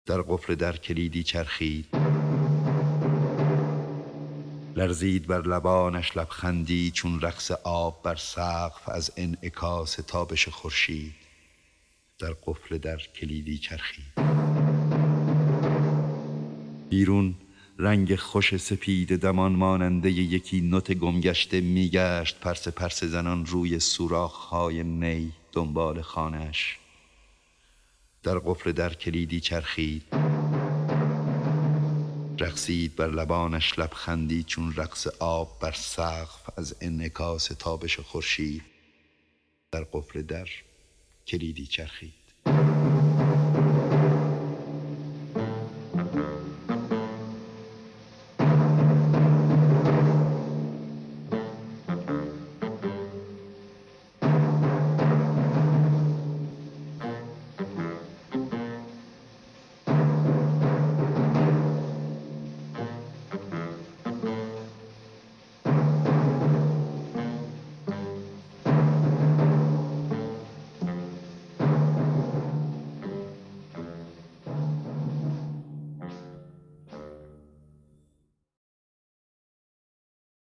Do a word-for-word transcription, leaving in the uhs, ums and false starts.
در قفل در کلیدی چرخید، لرزید بر لبانش لبخندی چون رقص آب بر سقف از انعکاس تابش خورشید. در قفل در کلیدی چرخید. بیرون رنگ خوش سپید دمان ماننده یکی نوت گمگشته میگشت پرس پرس زنان روی سوراخ‌های می دنبال خانه‌اش. در قفل در کلیدی چرخید، رقصید بر لبانش لبخندی چون رقص آب بر سقف از انعکاس تابش خورشید. در قفل در کلیدی چرخید.